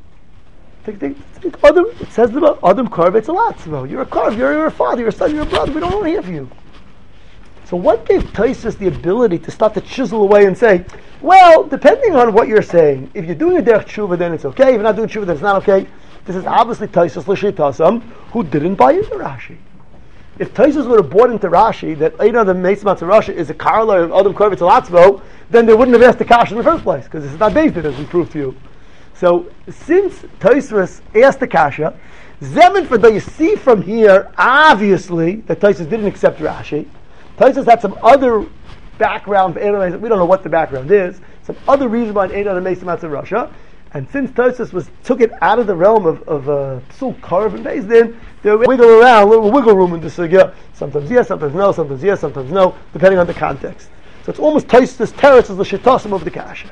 [SPEAKER 1] It says about Adam Kovetz Alatzma. You're a Karv. You're a father. You're a son. You're a brother. We don't want to hear from you. So what gave Taisus the ability to start to chisel away and say, well, depending on what you're saying, if you're doing a derech tshuva, then it's okay. If you're not doing tshuva, then it's not okay. This is obviously Taisus l'sheitasam, who didn't buy into Rashi. If Taisus would have bought into Rashi that Eidah Mesim Matzah Rasha is a corollary of Adam Kovetz Alatzma, then they wouldn't have asked the kasha in the first place, because this is not based on it, as we proved to you. So since Taisus asked the kasha, Zemin for you see from here, obviously, that Taisus didn't accept Rashi. Taisus had some other background. We don't know what the background is. Some other reason behind Eidah Mesim Matzah Rasha. And since Taisus took it out of the realm of Psul Karev and Beis Din, they wiggle around, a little wiggle room in the sugya. Sometimes yes, sometimes no, sometimes yes, sometimes no, depending on the context. So it's almost Taisus' terrace as the shetasim of the kasha.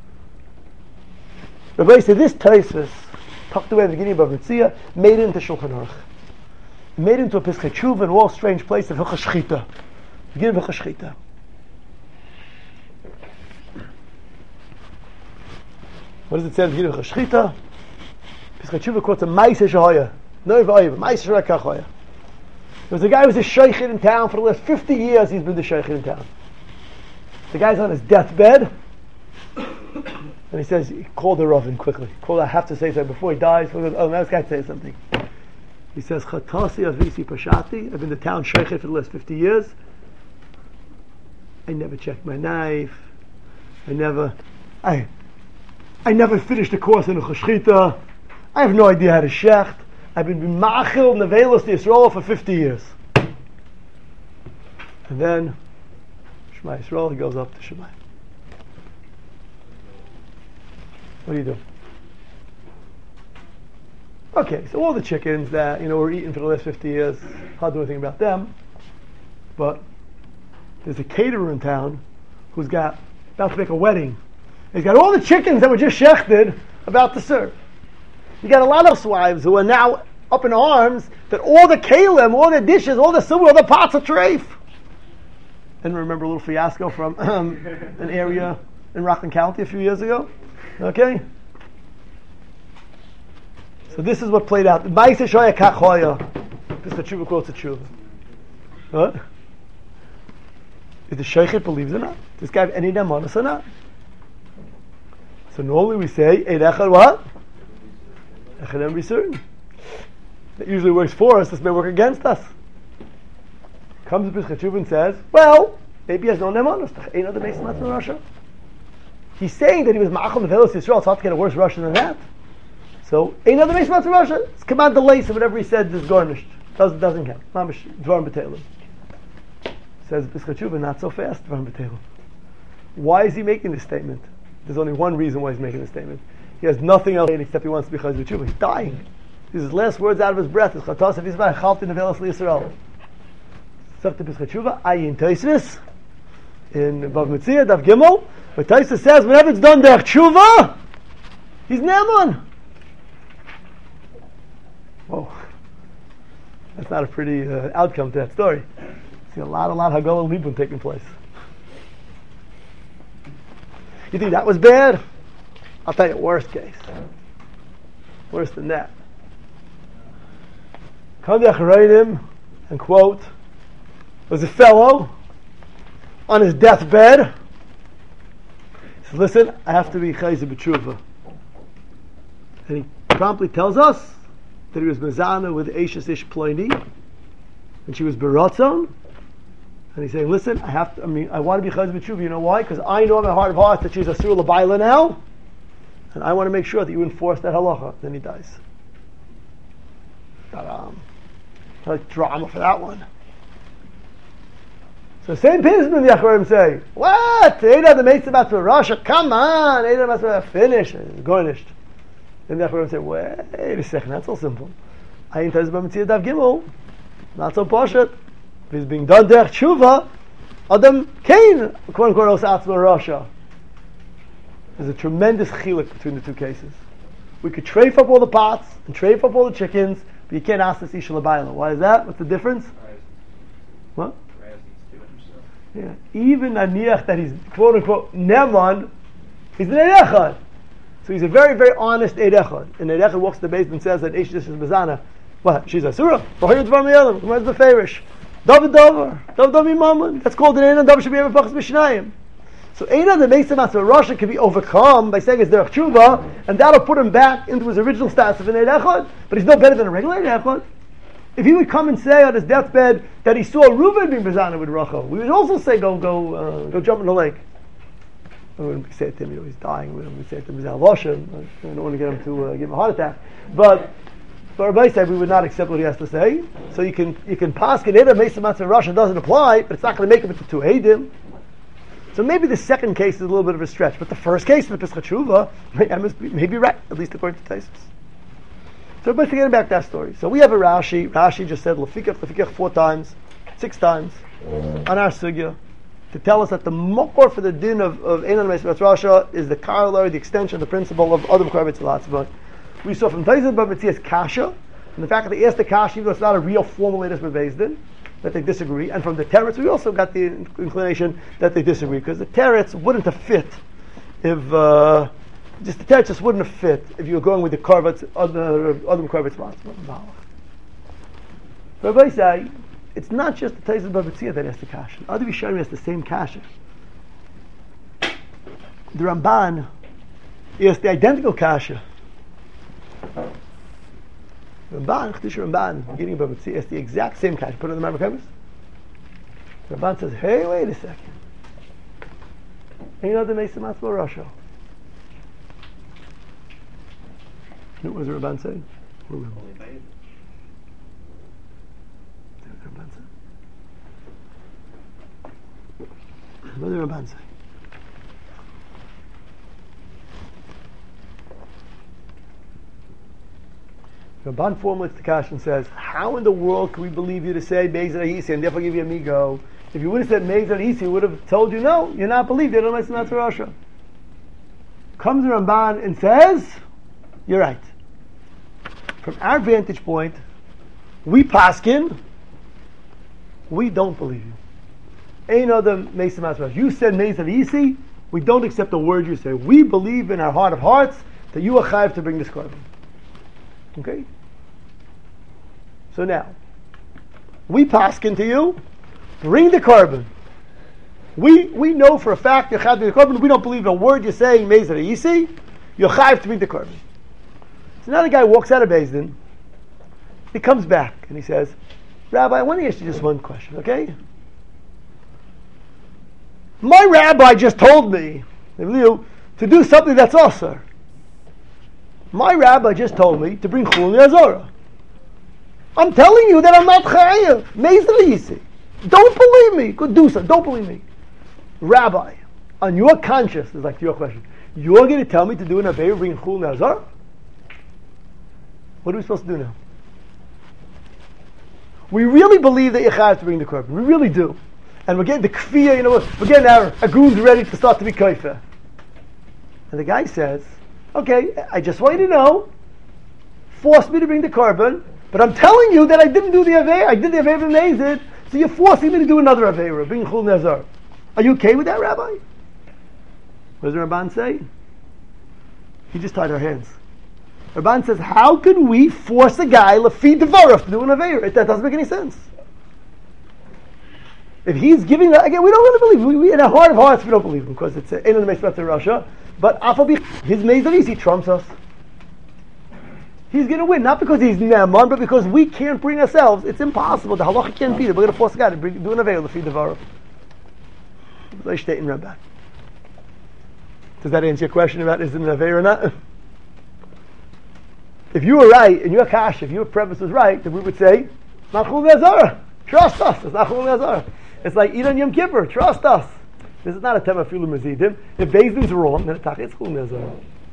[SPEAKER 1] Rabbi said this Taisus, tucked away at the beginning of Mitzvah, made it into Shulchan Aruch. Made it into a Piskei Tshuva in all strange place of Hilchos Shchita. Beginning of Hilchos Shchita. What does it say at the beginning of Hilchos Shchita? Piskei Tshuva quotes a Ma'aseh Shehoya. No, Ma'aseh Shehoya. There was a guy who was a shaykhid in town for the last 50 years. He's been the shaykhid in town. The guy's on his deathbed, and he says, he called the Ravin quickly. I have to say something before he dies. Oh, now this guy say something. He says, Chatasi Avisi Pashati. I've been the town shaykhid for the last 50 years. I never checked my knife. I never finished the course in the Chashchita. I have no idea how to shecht. I've been ma'achil nevelos to Yisrael for 50 years. And then, Shema Yisrael, he goes up to Shema. What do you do? Okay, so all the chickens that, were eaten for the last 50 years, hard to do anything about them. But there's a caterer in town who's about to make a wedding. He's got all the chickens that were just shechted about to serve. You got a lot of housewives who are now up in arms that all the kalim, all the dishes, all the silver, all the pots are treif. And remember a little fiasco from an area in Rockland County a few years ago? Okay? So this is what played out. Ma'aseh Shehoya kach hoya. This is the tshuva quotes the tshuva. What? Is the shaykhid believes or not? Does this guy have any nemanos or not? So normally we say, Eid Echad what? Echad be certain. That usually works for us, this may work against us. Comes the Piskei Tshuva and says, well, maybe he has no nemanos. Ain't other Mesim Matzah Rasha. He's saying that he was ma'achal nevelos Yisrael. It's hard to get a worse Russian than that. So, ain't other Mesim Matzah Rasha. It's command the lace of whatever he said is garnished. Doesn't count. Mamish Dvarim B'Teilim. Says Piskei Tshuva, not so fast, Dvarim B'Teilim. Why is he making this statement? There's only one reason why he's making this statement. He has nothing else except he wants to be chayz b'tshuva. He's dying. His last words out of his breath is Chatas Avizmai Chalti Nevelos LiYisrael. Sefta Piskei Tshuva, Ayin Taisus in Bav Mitzvah Daf Gimel. But Taisa says whenever it's done derech tshuva, he's ne'eman. Whoa, that's not a pretty outcome to that story. See a lot Hagala Libun taking place. You think that was bad? I'll tell you, worst case. Worse than that. Come the Acharayim and quote, was a fellow on his deathbed. He says, listen, I have to be chayzer b'tshuva. And he promptly tells us that he was mezana with Eishes Ish Ploini, and she was beratzon. And he's saying, listen, I want to be chayzer b'tshuva. You know why? Because I know in my heart of hearts that she's asur l'bayla now, and I want to make sure that you enforce that halacha. Then he dies. Like drama for that one. So St. Pisman, the Acharim say, what? Eida the Meitzah Matzah Rasha, come on, Eida Matzah, finish, garnished. Then the Acharim say, wait a second, that's all simple. Ayin Tez B'Mitzia Dav Gimel, not so poshet. If he's being done derech tshuva, Adam Kain, quote unquote, Os Atzma Rasha. There's a tremendous chiluk between the two cases. We could trafe up all the pots and trafe up all the chickens, but you can't ask this Isha L'Bayla. Why is that? What's the difference? What? Yeah. Even Aniach that he's quote unquote Neman, he's an Eid Echad. So he's a very, very honest Eid Echad. And Eid Echad walks to the base and says that Eish is Bezana. What? She's Asura. V'hoyot Dvar Miyalim. Where's the Farish? David Dover. David Dover Imaman. That's called an Einan David should be able to Pachas B'Shnayim. So Einan that makes him Matzah Rasha can be overcome by saying it's Derech Tshuva, and that'll put him back into his original status of an Eid Echad. But he's no better than a regular Eid Echad. If he would come and say on his deathbed that he saw Reuben being Bezana with Rachel, we would also say, go jump in the lake. I wouldn't say it to him, he's dying. We wouldn't say it to him, he's Alvoshem. I don't want to get him to give him a heart attack. But Rabbi said we would not accept what he has to say. So you can pass Kededa Mesa Matzah Rasha doesn't apply, but it's not going to make him into two Eidim. So maybe the second case is a little bit of a stretch, but the first case, the Pesach Tshuva, may be right, at least according to Taisus. So everybody's forgetting back that story. So we have a Rashi. Rashi just said Lefikach 4 times, 6 times on our sugya to tell us that the mokor for the din of Einan Meisat Rasha is the corollary, the extension, the principle of Adam Korban Tzalatzvah. We saw from Taisus Bab Mitzias Kasha, and the fact that they asked the Kasha, even though it's not a real formal Eidas Bebezdin, that they disagree. And from the Teretz, we also got the inclination that they disagree, because the Teretz wouldn't have fit if. Just the text just wouldn't have fit if you were going with the Korvetz, other Korvetz Matzah. Rabbi say, it's not just the Taisus Babitzia that has the kasha. Other Rishonim has the same kasha. The Ramban has the identical kasha. Ramban, beginning of Babitzia, has the exact same kasha. Put it in the Marmachavis. Ramban says, hey, wait a second. Ain't other Mesa Matzah Rasha. What was the Ramban saying? What did the Ramban say? Ramban formulates the kasha and says, how in the world can we believe you to say Meizad Ahisi and therefore give you a migo? If you would have said Meizad Ahisi, he would have told you, no, you're not believed, you don't listen to Rasha. Comes the Ramban and says, you're right. From our vantage point, we paskin, we don't believe you. Ain't other Mesa Matzah. You said Meizad Ahisi, we don't accept the word you say. We believe in our heart of hearts that you are chayav to bring this korban. Okay? So now, we paskin to you, bring the korban. We know for a fact you're chayav to bring the korban. We don't believe in a word you're saying Meizad Ahisi. You're chayav to bring the korban. So now the guy walks out of Beis Din. He comes back and he says, Rabbi, I want to ask you just one question, okay? My rabbi just told me to do something that's also. My rabbi just told me to bring Chulin Azora. I'm telling you that I'm not chayav. Meizad Ahisi. Don't believe me. Go do something. Don't believe me. Rabbi, on your conscience, is like your question. You're going to tell me to do an Aveir, bring Chulin Azora? What are we supposed to do now? We really believe that you have to bring the korban. We really do. and we're getting the kfiyah, we're getting our goons ready to start to be kaifa. And the guy says, okay, I just want you to know, force me to bring the korban, but I'm telling you that I didn't do the Aveira. I did the Aveira Nezid, so you're forcing me to do another Aveira, bring Chul Nezar. Are you okay with that, Rabbi? What does the Ramban say? He just tied our hands. Ramban says, how can we force a guy Lafid Devarov to do an Aveira? That doesn't make any sense. If he's giving that, again, we don't really believe. We in our heart of hearts, we don't believe him because it's in the Meisrat to Russia. But his Meizaris, he trumps us. He's going to win, not because he's Ne'eman, but because we can't bring ourselves. It's impossible. The halacha can't be there. We're going to force a guy to do an Aveira Lafid Devarov. Does that answer your question about is it an Aveira or not? If you were right, and your kash, if your premise was right, then we would say, Nachul Nezara. Trust us. It's Nachul Nezara. It's like Eid on Yom Kippur. Trust us. This is not a tema filu mazidim. If Beis Din's wrong, then it's Chul Nezara.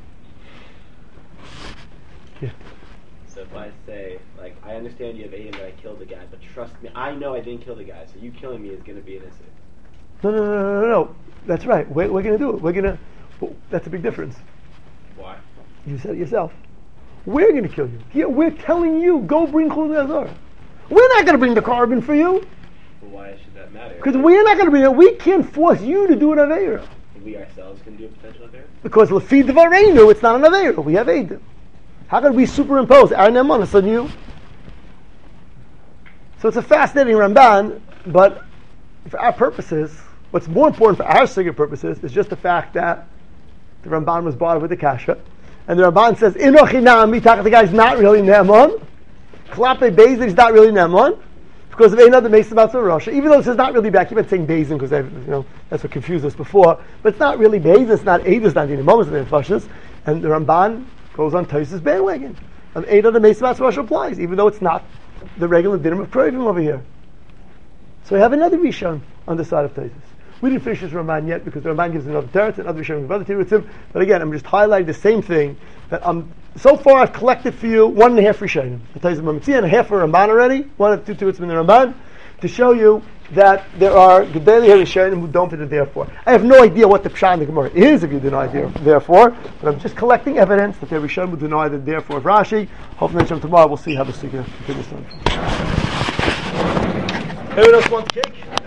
[SPEAKER 1] Yeah.
[SPEAKER 2] So if I say, like, I understand you have aided that I killed the guy, but trust me, I know I didn't kill the guy, so you killing me is going to be innocent.
[SPEAKER 1] No. That's right. We're going to do it. That's a big difference.
[SPEAKER 2] Why?
[SPEAKER 1] You said it yourself. We're going to kill you. Here, we're telling you, go bring Chul Nezara. We're not going to bring the korban for you.
[SPEAKER 2] Well, why should that matter?
[SPEAKER 1] Because we're not going to bring it. We can't force you to do an Aveira.
[SPEAKER 2] We ourselves can do a potential Aveira?
[SPEAKER 1] Because Lafid Devareinu, it's not an Aveira. We have Eidim. How can we superimpose our Ne'emanus on you? So it's a fascinating Ramban, but for our purposes, what's more important for our Sigurd purposes is just the fact that the Ramban was bought with the Kasha. And the Ramban says, Inochinam, the guy's not really Ne'eman. Klape Beis is not really Ne'eman. Because of another Mesa Matzah Russia. Even though this is not really back, you've been saying Beis because that's what confused us before. But it's not really Beis, it's not Eid, it's not the Imam, it's not the Fashas. And the Ramban goes on Taisus bandwagon. And Eid of the Mesa Matzah Russia applies, even though it's not the regular dinim of Krovim over here. So we have another Rishon on the side of Taisus. We didn't finish this Ramban yet because the Ramban gives another teretz and other Rishonim give other teretzim. But again, I'm just highlighting the same thing that so far I've collected for you 1.5 Rishonim. The Taisus Mamitzi and a half for Ramban already. 1 of 2 teretzim in the Ramban to show you that there are Gedali Rishonim who don't fit it therefore. I have no idea what the Pshat in the Gemara is if you deny therefore, but I'm just collecting evidence that there are Rishonim who deny the therefore of Rashi. Hopefully tomorrow we'll see how the Sugya continues. Anyone else want cake?